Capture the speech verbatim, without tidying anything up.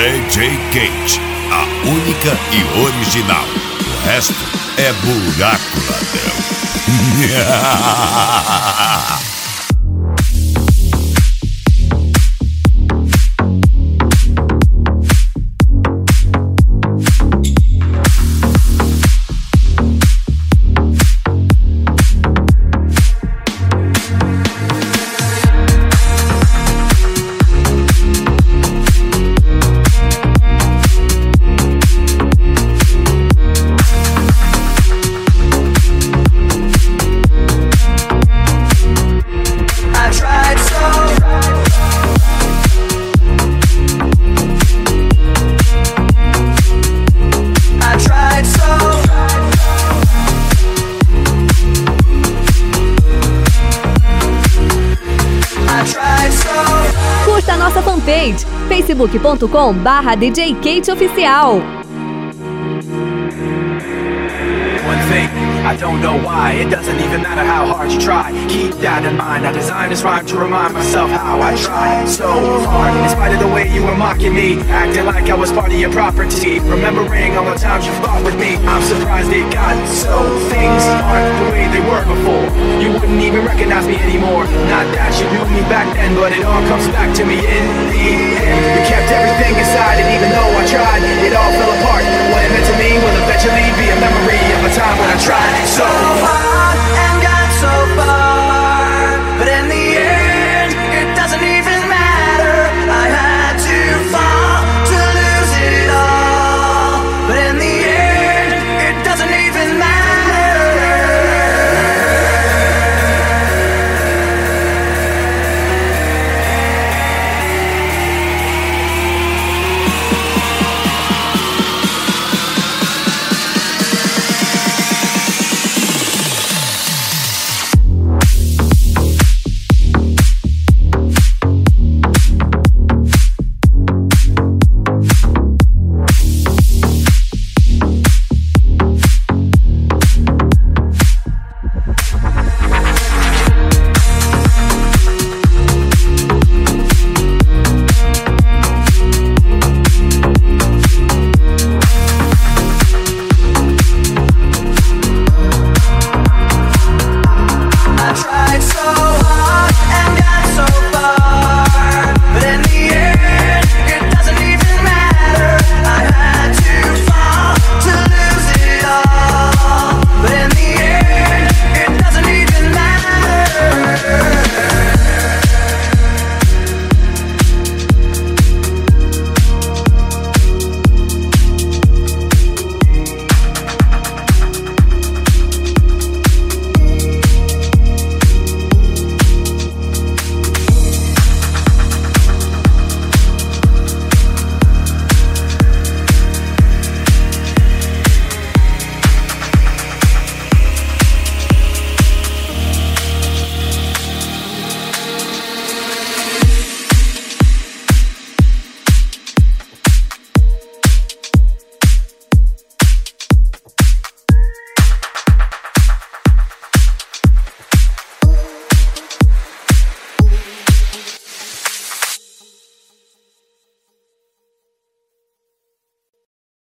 D J Kate, a única e original. O resto é buraco, ladrão. Curta nossa fanpage, facebook ponto com barra D J Kate Oficial. One thing, I don't know why. It doesn't even matter how hard you try. Keep that in mind. I designed this rhyme to remind myself how I tried so hard. In spite of the way you were mocking me, acting like I was part of your property, remembering all the times you fought with me, I'm surprised it got so. Things aren't the way they were before. You wouldn't even recognize me anymore. Not that you knew me back then, but it all comes back to me in the end. You kept everything inside, and even though I tried, it all fell apart. What it meant to me will eventually be a memory of a time when I tried so hard.